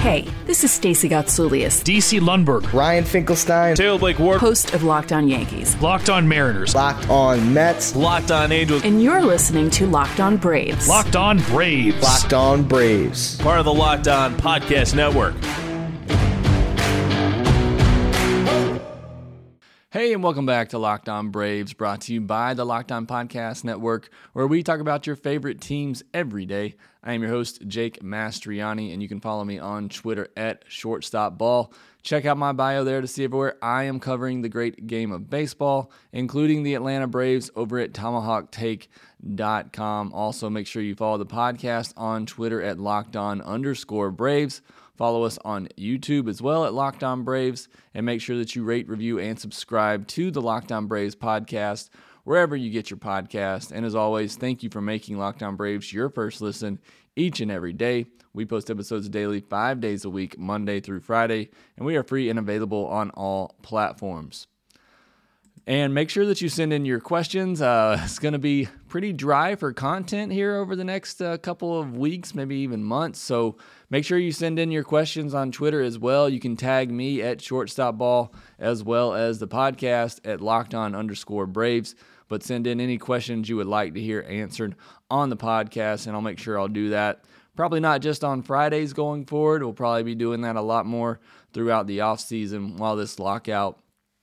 Hey, this is Stacey Gotsoulias, DC Lundberg, Ryan Finkelstein, Taylor Blake Ward, host of Locked On Yankees, Locked On Mariners, Locked On Mets, Locked On Angels, and you're listening to Locked On Braves. Locked On Braves, Locked On Braves, part of the Locked On Podcast Network. Hey, and welcome back to Locked On Braves, brought to you by the Locked On Podcast Network, where we talk about your favorite teams every day. I am your host, Jake Mastriani, and you can follow me on Twitter at ShortstopBall. Check out my bio there to see everywhere I am covering the great game of baseball, including the Atlanta Braves over at TomahawkTake.com. Also, make sure you follow the podcast on Twitter at LockedOn_Braves. Follow us on YouTube as well at Locked On Braves, and make sure that you rate, review, and subscribe to the Locked On Braves podcast wherever you get your podcast. And as always, thank you for making Locked On Braves your first listen each and every day. We post episodes daily, 5 days a week, Monday through Friday, and we are free and available on all platforms. And make sure that you send in your questions. It's going to be pretty dry for content here over the next couple of weeks, maybe even months. So make sure you send in your questions on Twitter as well. You can tag me at ShortstopBall as well as the podcast at LockedOn_Braves. But send in any questions you would like to hear answered on the podcast, and I'll make sure I'll do that. Probably not just on Fridays going forward. We'll probably be doing that a lot more throughout the offseason while this lockout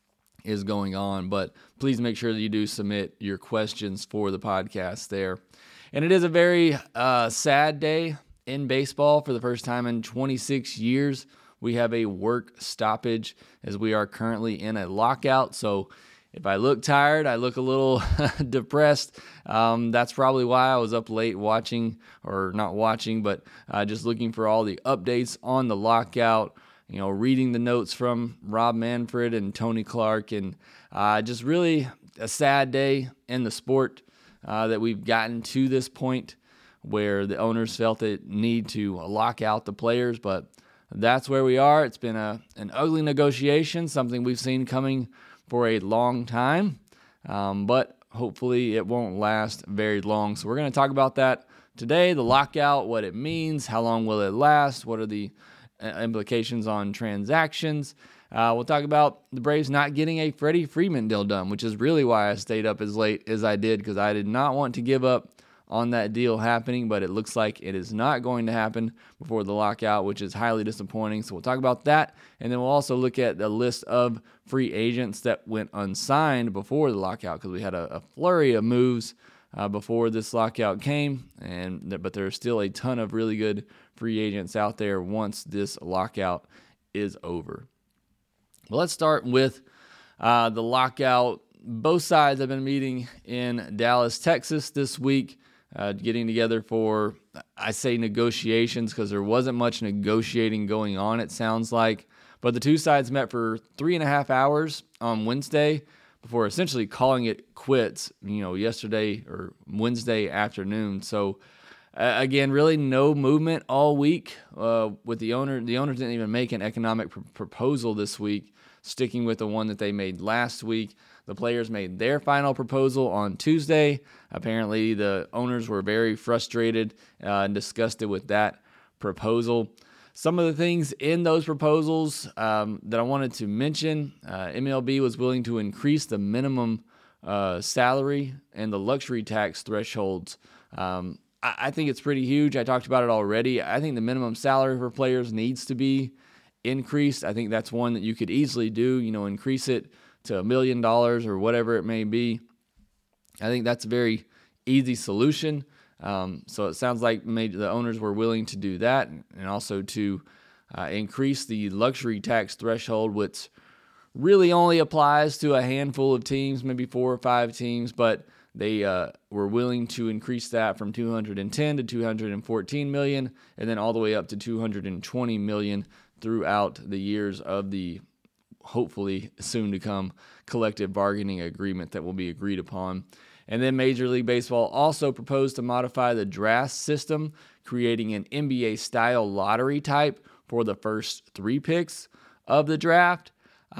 is going on, but please make sure that you do submit your questions for the podcast there. And it is a very sad day in baseball. For the first time in 26 years, we have a work stoppage as we are currently in a lockout. So if I look tired, I look a little depressed. That's probably why I was up late watching, or not watching, but just looking for all the updates on the lockout. You know, reading the notes from Rob Manfred and Tony Clark, and just really a sad day in the sport that we've gotten to this point where the owners felt the need to lock out the players, but that's where we are. It's been an ugly negotiation, something we've seen coming for a long time, but hopefully it won't last very long. So we're going to talk about that today, the lockout, what it means, how long will it last, what are the implications on transactions. We'll talk about the Braves not getting a Freddie Freeman deal done, which is really why I stayed up as late as I did, because I did not want to give up on that deal happening, but it looks like it is not going to happen before the lockout, which is highly disappointing. So we'll talk about that, and then we'll also look at the list of free agents that went unsigned before the lockout, because we had a flurry of moves before this lockout came, but there's still a ton of really good free agents out there once this lockout is over. Well, let's start with the lockout. Both sides have been meeting in Dallas, Texas this week, getting together for, I say negotiations because there wasn't much negotiating going on, it sounds like. But the two sides met for 3.5 hours on Wednesday before essentially calling it quits, yesterday or Wednesday afternoon. So, again, really no movement all week with the owner. The owners didn't even make an economic proposal this week, sticking with the one that they made last week. The players made their final proposal on Tuesday. Apparently, the owners were very frustrated and disgusted with that proposal. Some of the things in those proposals that I wanted to mention, MLB was willing to increase the minimum salary and the luxury tax thresholds. I think it's pretty huge. I talked about it already. I think the minimum salary for players needs to be increased. I think that's one that you could easily do, increase it to $1 million or whatever it may be. I think that's a very easy solution. So it sounds like the owners were willing to do that, and also to increase the luxury tax threshold, which really only applies to a handful of teams, maybe 4 or 5 teams, but they were willing to increase that from $210 to $214 million, and then all the way up to $220 million throughout the years of the hopefully soon to come collective bargaining agreement that will be agreed upon. And then Major League Baseball also proposed to modify the draft system, creating an NBA-style lottery type for the first 3 picks of the draft.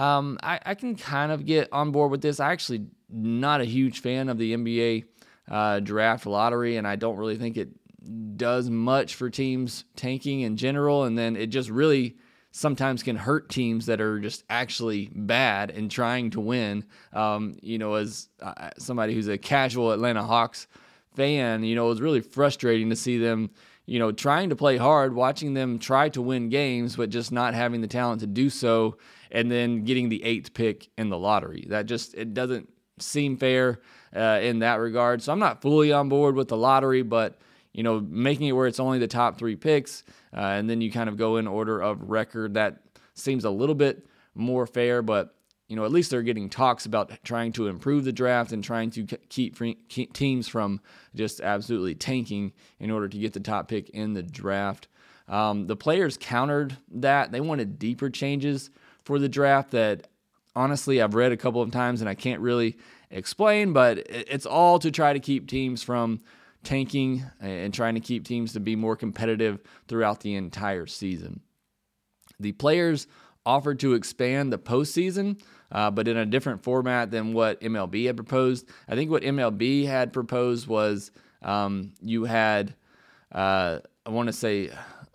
I can kind of get on board with this. I actually not a huge fan of the NBA draft lottery, and I don't really think it does much for teams tanking in general, and then it just really sometimes can hurt teams that are just actually bad and trying to win. As somebody who's a casual Atlanta Hawks fan, it was really frustrating to see them, trying to play hard, watching them try to win games, but just not having the talent to do so, and then getting the 8th pick in the lottery. It doesn't seem fair in that regard. So I'm not fully on board with the lottery, but making it where it's only the top 3 picks, and then you kind of go in order of record, that seems a little bit more fair, but at least they're getting talks about trying to improve the draft and trying to keep teams from just absolutely tanking in order to get the top pick in the draft. The players countered that. They wanted deeper changes for the draft that, honestly, I've read a couple of times and I can't really explain, but it's all to try to keep teams from tanking and trying to keep teams to be more competitive throughout the entire season. The players offered to expand the postseason, but in a different format than what MLB had proposed. I think what MLB had proposed was you had, I want to say,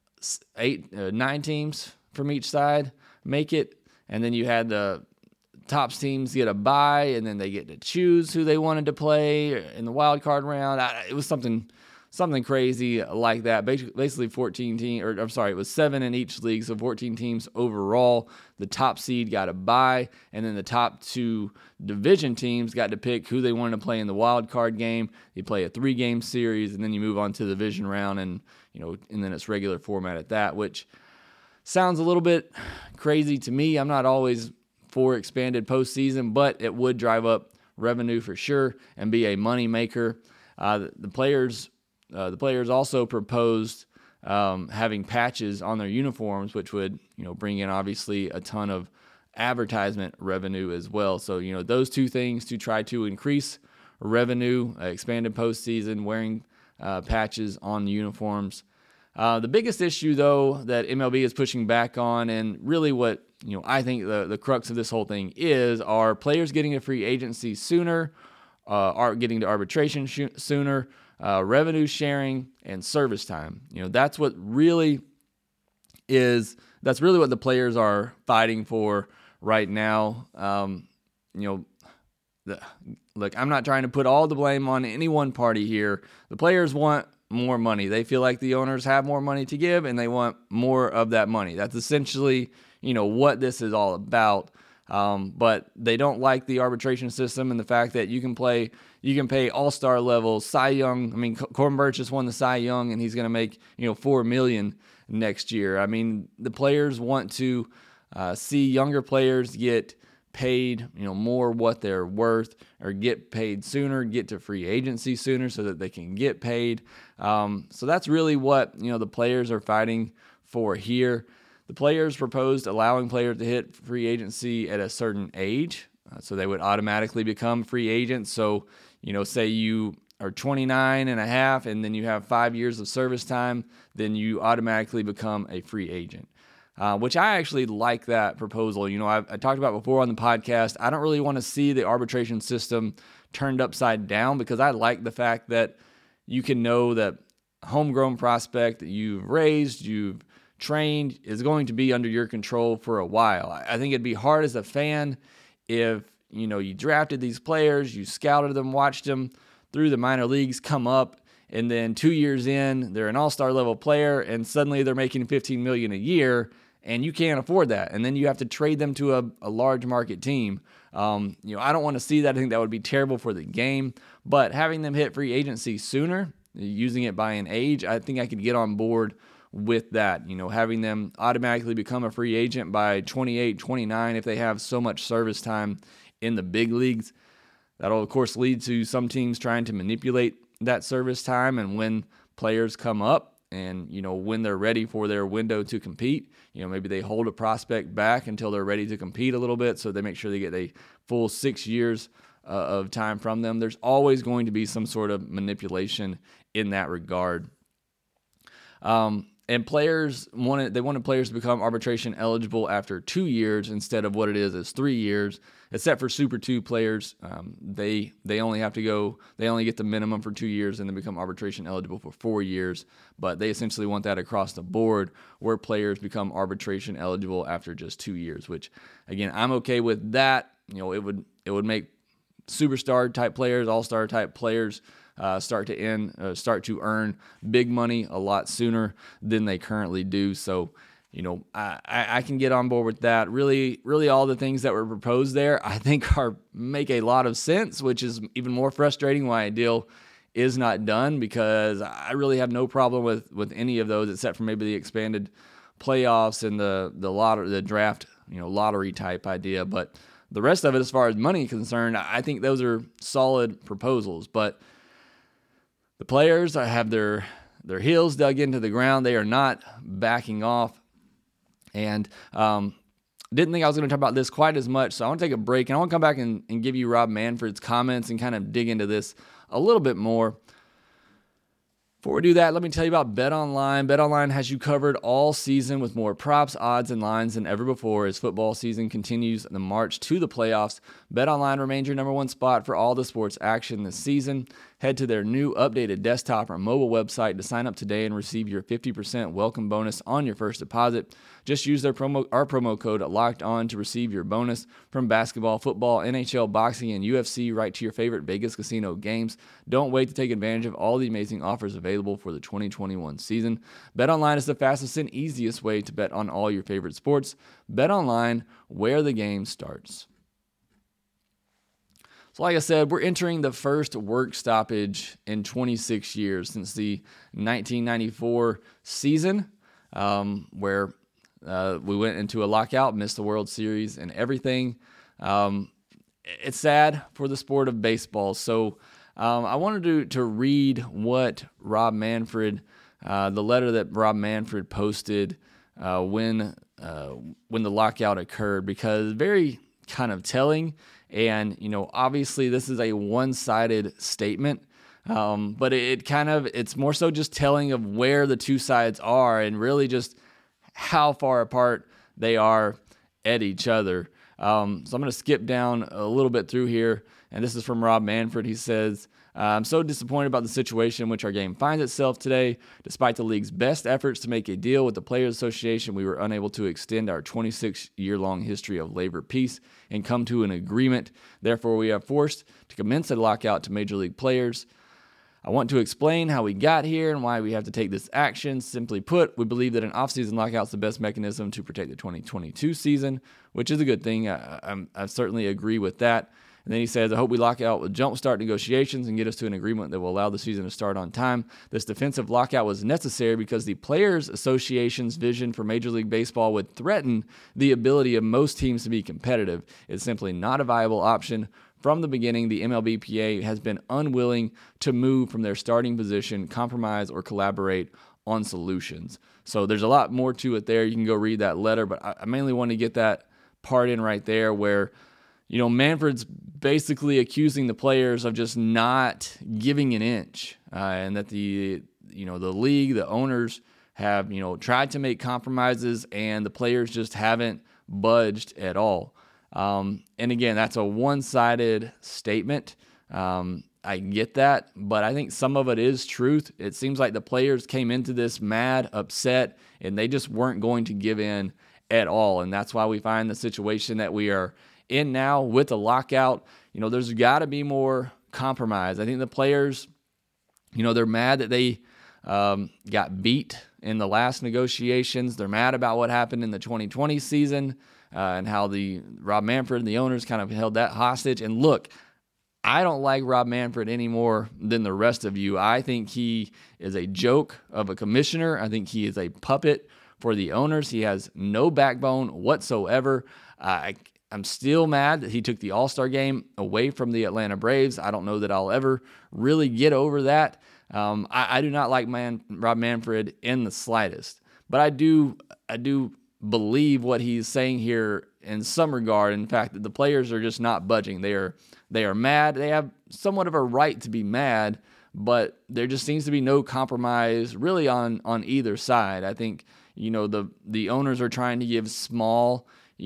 9 teams from each side make it, and then you had the top teams get a bye, and then they get to choose who they wanted to play in the wild card round. It was something crazy like that. Basically 14 teams, or I'm sorry, it was 7 in each league, so 14 teams overall. The top seed got a bye, and then the top 2 division teams got to pick who they wanted to play in the wild card game. They play a 3-game series, and then you move on to the division round, and then it's regular format at that, which sounds a little bit crazy to me. I'm not always for expanded postseason, but it would drive up revenue for sure and be a money maker. The players also proposed having patches on their uniforms, which would bring in obviously a ton of advertisement revenue as well. So those 2 things to try to increase revenue, expanded postseason, wearing patches on uniforms. The biggest issue, though, that MLB is pushing back on, and really what I think the crux of this whole thing are players getting to free agency sooner, are getting to arbitration sooner, revenue sharing, and service time. That's really what the players are fighting for right now. Look, I'm not trying to put all the blame on any one party here. The players want more money. They feel like the owners have more money to give, and they want more of that money. That's essentially, what this is all about. But they don't like the arbitration system and the fact that you can pay all-star level Cy Young. I mean, Corbin Burch just won the Cy Young, and he's going to make, $4 million next year. I mean, the players want to see younger players get paid, more what they're worth, or get paid sooner, get to free agency sooner so that they can get paid. So that's really what, the players are fighting for here. The players proposed allowing players to hit free agency at a certain age, so they would automatically become free agents. So, say you are 29 and a half and then you have 5 years of service time, then you automatically become a free agent. Which I actually like that proposal. I talked about before on the podcast, I don't really want to see the arbitration system turned upside down, because I like the fact that you can know that homegrown prospect that you've raised, you've trained, is going to be under your control for a while. I think it'd be hard as a fan if, you drafted these players, you scouted them, watched them through the minor leagues come up, and then 2 years in, they're an all-star level player, and suddenly they're making $15 million a year, and you can't afford that. And then you have to trade them to a large market team. I don't want to see that. I think that would be terrible for the game. But having them hit free agency sooner, using it by an age, I think I could get on board with that. Having them automatically become a free agent by 28, 29 if they have so much service time in the big leagues. That'll, of course, lead to some teams trying to manipulate that service time, and when players come up and, when they're ready for their window to compete, maybe they hold a prospect back until they're ready to compete a little bit, so they make sure they get a full 6 years of time from them. There's always going to be some sort of manipulation in that regard. And And players wanted players to become arbitration eligible after 2 years instead of what it is 3 years. Except for Super 2 players, they only get the minimum for 2 years and then become arbitration eligible for 4 years. But they essentially want that across the board, where players become arbitration eligible after just 2 years. Which, again, I'm okay with that. It would make superstar type players, all-star type players start to earn big money a lot sooner than they currently do. So, I can get on board with that. Really, all the things that were proposed there, I think make a lot of sense, which is even more frustrating why a deal is not done, because I really have no problem with any of those except for maybe the expanded playoffs and the draft, lottery type idea. But the rest of it, as far as money is concerned, I think those are solid proposals. But the players have their heels dug into the ground. They are not backing off. And didn't think I was going to talk about this quite as much, so I want to take a break, and I want to come back and give you Rob Manfred's comments and kind of dig into this a little bit more. Before we do that, let me tell you about BetOnline. BetOnline has you covered all season with more props, odds, and lines than ever before as football season continues the march to the playoffs. BetOnline remains your number one spot for all the sports action this season. Head to their new updated desktop or mobile website to sign up today and receive your 50% welcome bonus on your first deposit. Just use our promo code LOCKEDON to receive your bonus from basketball, football, NHL, boxing, and UFC right to your favorite Vegas casino games. Don't wait to take advantage of all the amazing offers available for the 2021 season. BetOnline is the fastest and easiest way to bet on all your favorite sports. BetOnline, where the game starts. So like I said, we're entering the first work stoppage in 26 years since the 1994 season, where we went into a lockout, missed the World Series and everything. It's sad for the sport of baseball. So I wanted to read what Rob Manfred, the letter that Rob Manfred posted when the lockout occurred, because very kind of telling. And, obviously this is a one-sided statement, but it's more so just telling of where the two sides are and really just how far apart they are at each other. So I'm going to skip down a little bit through here, and this is from Rob Manfred. He says, I'm so disappointed about the situation in which our game finds itself today. Despite the league's best efforts to make a deal with the Players Association, we were unable to extend our 26-year-long history of labor peace and come to an agreement. Therefore, we are forced to commence a lockout to Major League players. I want to explain how we got here and why we have to take this action. Simply put, we believe that an off-season lockout is the best mechanism to protect the 2022 season, which is a good thing. I certainly agree with that. And then he says, I hope we lock out with jumpstart negotiations and get us to an agreement that will allow the season to start on time. This defensive lockout was necessary because the Players Association's vision for Major League Baseball would threaten the ability of most teams to be competitive. It's simply not a viable option. From the beginning, the MLBPA has been unwilling to move from their starting position, compromise, or collaborate on solutions. So there's a lot more to it there. You can go read that letter, but I mainly want to get that part in right there where Manfred's basically accusing the players of just not giving an inch, and that the league, the owners have, tried to make compromises and the players just haven't budged at all. And again, that's a one-sided statement. I get that, but I think some of it is truth. It seems like the players came into this mad, upset, and they just weren't going to give in at all. And that's why we find the situation that we are in now with the lockout. There's got to be more compromise. I think the players, they're mad that they got beat in the last negotiations. They're mad about what happened in the 2020 season and how the Rob Manfred and the owners kind of held that hostage. And look, I don't like Rob Manfred any more than the rest of you. I think he is a joke of a commissioner. I think he is a puppet for the owners. He has no backbone whatsoever. I'm still mad that he took the All-Star game away from the Atlanta Braves. I don't know that I'll ever really get over that. I do not like Rob Manfred in the slightest. But I do believe what he's saying here in some regard. In fact, that the players are just not budging. They are mad. They have somewhat of a right to be mad, but there just seems to be no compromise really on either side. I think, the owners are trying to give small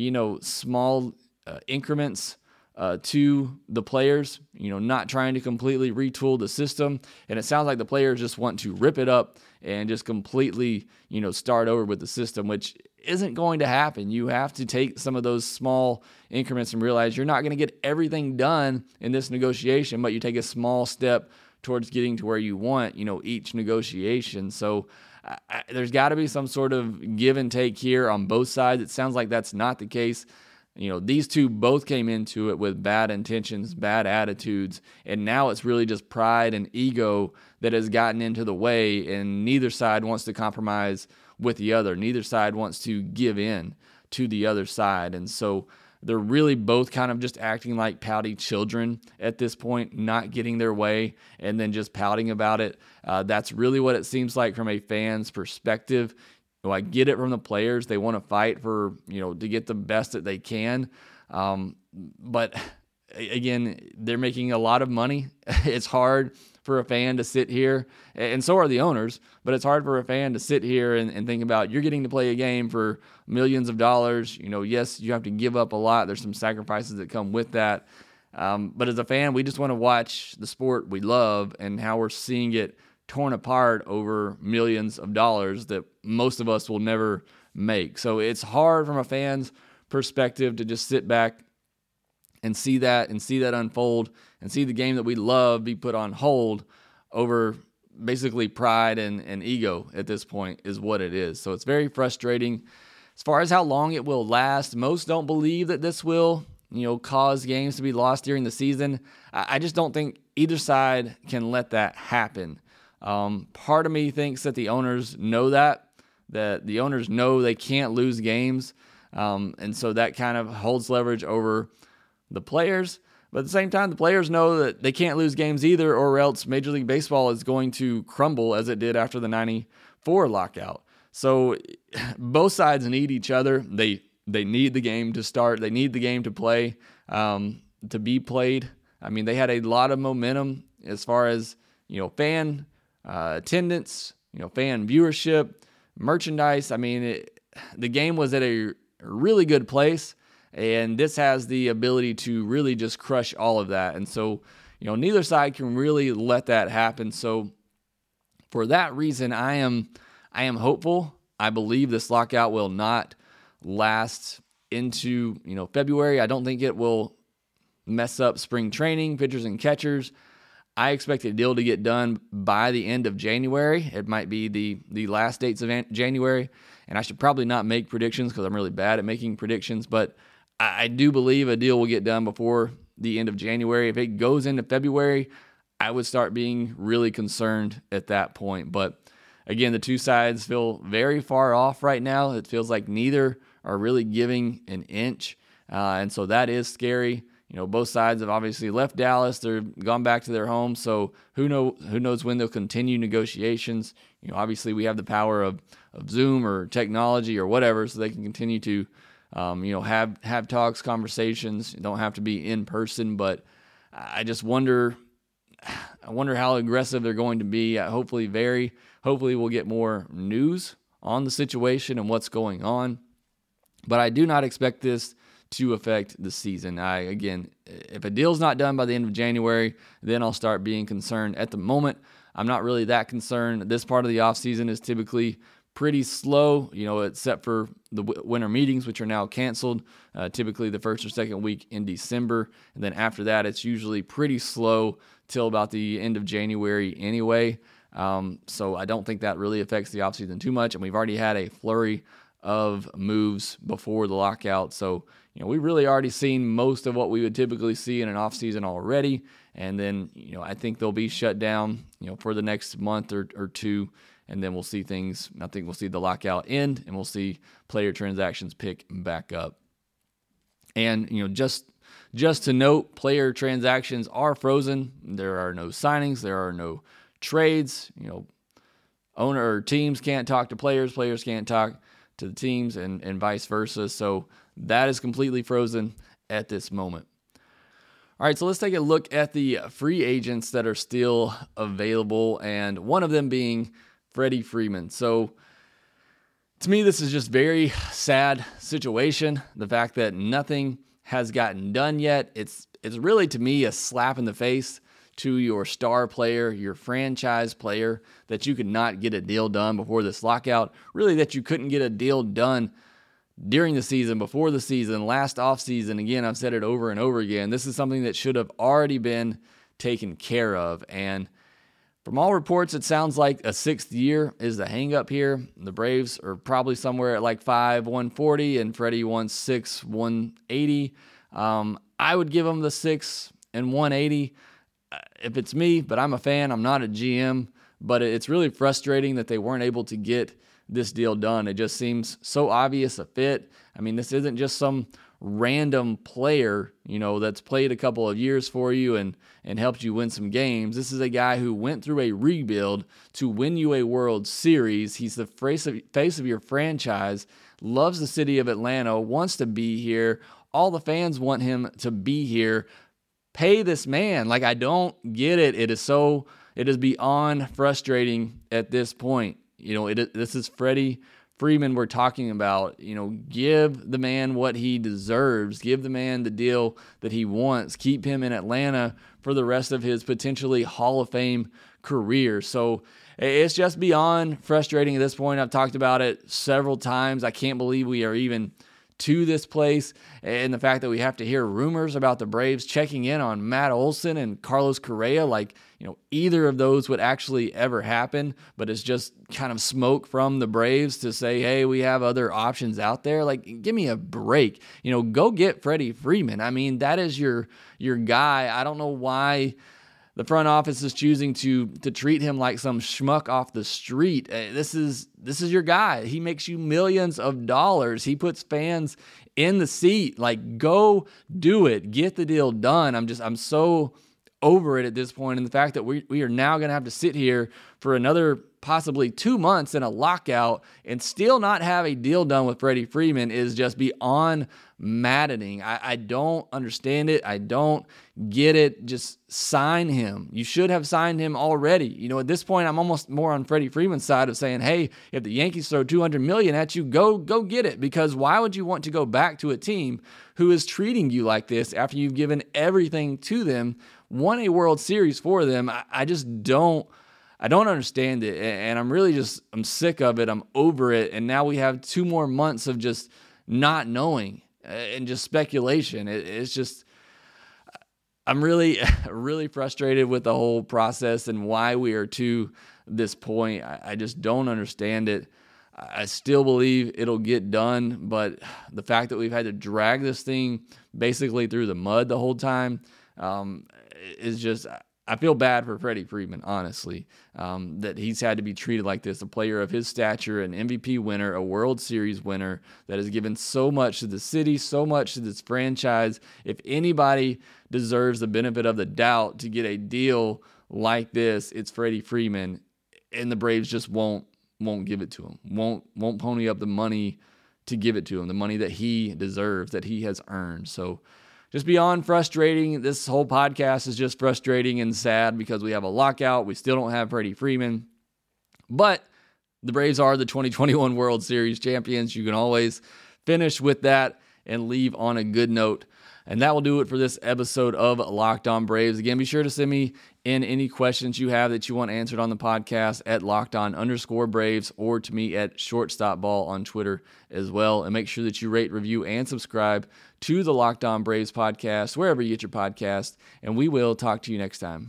increments to the players, not trying to completely retool the system. And it sounds like the players just want to rip it up and just completely, start over with the system, which isn't going to happen. You have to take some of those small increments and realize you're not going to get everything done in this negotiation, but you take a small step towards getting to where you want, each negotiation. So there's got to be some sort of give and take here on both sides. It sounds like that's not the case. These two both came into it with bad intentions, bad attitudes, and now it's really just pride and ego that has gotten into the way, and neither side wants to compromise with the other. Neither side wants to give in to the other side, and so they're really both kind of just acting like pouty children at this point, not getting their way and then just pouting about it. That's really what it seems like from a fan's perspective. I get it from the players. They want to fight for, to get the best that they can. But again, they're making a lot of money. It's hard for a fan to sit here, and so are the owners, but it's hard for a fan to sit here and think about you're getting to play a game for millions of dollars. Yes, you have to give up a lot. There's some sacrifices that come with that. But as a fan, we just want to watch the sport we love and how we're seeing it torn apart over millions of dollars that most of us will never make. So it's hard from a fan's perspective to just sit back and see that unfold and see the game that we love be put on hold over basically pride and ego at this point is what it is. So it's very frustrating. As far as how long it will last, most don't believe that this will, cause games to be lost during the season. I just don't think either side can let that happen. Part of me thinks that the owners know that the owners know they can't lose games. And so that kind of holds leverage over the players. But at the same time, the players know that they can't lose games either, or else Major League Baseball is going to crumble as it did after the 94 lockout. So both sides need each other. They need the game to start. They need the game to play, to be played. I mean, they had a lot of momentum as far as, fan attendance, fan viewership, merchandise. I mean, the game was at a really good place, and this has the ability to really just crush all of that. And so, neither side can really let that happen. So for that reason, I am hopeful. I believe this lockout will not last into, February. I don't think it will mess up spring training, pitchers and catchers. I expect a deal to get done by the end of January. It might be the last dates of January, and I should probably not make predictions because I'm really bad at making predictions, but I do believe a deal will get done before the end of January. If it goes into February, I would start being really concerned at that point. But again, the two sides feel very far off right now. It feels like neither are really giving an inch, and so that is scary. Both sides have obviously left Dallas. They're gone back to their home. So who knows when they'll continue negotiations. Obviously we have the power of Zoom or technology or whatever, so they can continue to, have talks, conversations. You don't have to be in person, but I just wonder how aggressive they're going to be. Hopefully we'll get more news on the situation and what's going on. But I do not expect this to affect the season. If a deal's not done by the end of January, then I'll start being concerned. At the moment, I'm not really that concerned. This part of the offseason is typically pretty slow, except for the winter meetings, which are now canceled, typically the first or second week in December. And then after that, it's usually pretty slow till about the end of January anyway. So I don't think that really affects the offseason too much. And we've already had a flurry of moves before the lockout. So, we've really already seen most of what we would typically see in an offseason already. And then, I think they'll be shut down, for the next month or two. And then we'll see things. I think we'll see the lockout end, and we'll see player transactions pick back up. And, just to note, player transactions are frozen. There are no signings. There are no trades. Owner or teams can't talk to players. Players can't talk to the teams, and vice versa. So that is completely frozen at this moment. All right, so let's take a look at the free agents that are still available, and one of them being Freddie Freeman. So to me, this is just very sad situation. The fact that nothing has gotten done yet. It's really, to me, a slap in the face to your star player, your franchise player, that you could not get a deal done before this lockout. Really, that you couldn't get a deal done during the season, before the season, last offseason. Again, I've said it over and over again. This is something that should have already been taken care of. And from all reports, it sounds like a 6th year is the hang-up here. The Braves are probably somewhere at like 5-140, and Freddie wants 6-180. I would give him the 6-180 if it's me, but I'm a fan. I'm not a GM. But it's really frustrating that they weren't able to get this deal done. It just seems so obvious a fit. I mean, this isn't just some random player, that's played a couple of years for you and helped you win some games. This is a guy who went through a rebuild to win you a World Series. He's the face of your franchise, loves the city of Atlanta, wants to be here. All the fans want him to be here. Pay this man. I don't get it. It is beyond frustrating at this point. This is Freddie Freeman we're talking about. Give the man what he deserves. Give the man the deal that he wants. Keep him in Atlanta for the rest of his potentially Hall of Fame career. So it's just beyond frustrating at this point. I've talked about it several times. I can't believe we are even to this place, and the fact that we have to hear rumors about the Braves checking in on Matt Olson and Carlos Correa, either of those would actually ever happen, but it's just kind of smoke from the Braves to say, hey, we have other options out there. Give me a break. Go get Freddie Freeman. I mean, that is your guy. I don't know why the front office is choosing to treat him like some schmuck off the street. This is your guy. He makes you millions of dollars. He puts fans in the seat. Go do it. Get the deal done. I'm so over it at this point. And the fact that we are now going to have to sit here for another possibly 2 months in a lockout and still not have a deal done with Freddie Freeman is just beyond maddening. I don't understand it. I don't get it. Just sign him. You should have signed him already. At this point, I'm almost more on Freddie Freeman's side of saying, hey, if the Yankees throw $200 million at you, go get it. Because why would you want to go back to a team who is treating you like this after you've given everything to them, won a World Series for them? I just don't understand it. And I'm sick of it. I'm over it. And now we have 2 more months of just not knowing and just speculation. It's just, I'm really, really frustrated with the whole process and why we are to this point. I just don't understand it. I still believe it'll get done, but the fact that we've had to drag this thing basically through the mud the whole time is just, I feel bad for Freddie Freeman, honestly, that he's had to be treated like this. A player of his stature, an MVP winner, a World Series winner that has given so much to the city, so much to this franchise. If anybody deserves the benefit of the doubt to get a deal like this, it's Freddie Freeman, and the Braves just won't give it to him. Won't pony up the money to give it to him, the money that he deserves, that he has earned. So just beyond frustrating. This whole podcast is just frustrating and sad because we have a lockout. We still don't have Freddie Freeman. But the Braves are the 2021 World Series champions. You can always finish with that and leave on a good note. And that will do it for this episode of Locked On Braves. Again, be sure to send me in any questions you have that you want answered on the podcast at LockedOn_Braves or to me at ShortstopBall on Twitter as well. And make sure that you rate, review, and subscribe to the Locked On Braves podcast, wherever you get your podcast. And we will talk to you next time.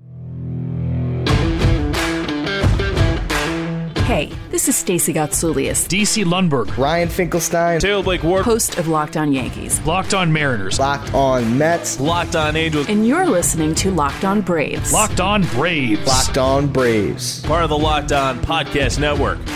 Hey, this is Stacey Gotsoulias, DC Lundberg. Ryan Finkelstein. Taylor Blake Ward. host of Locked On Yankees. Locked On Mariners. Locked On Mets. Locked On Angels. And you're listening to Locked On Braves. Locked On Braves. Locked On Braves. Part of the Locked On Podcast Network.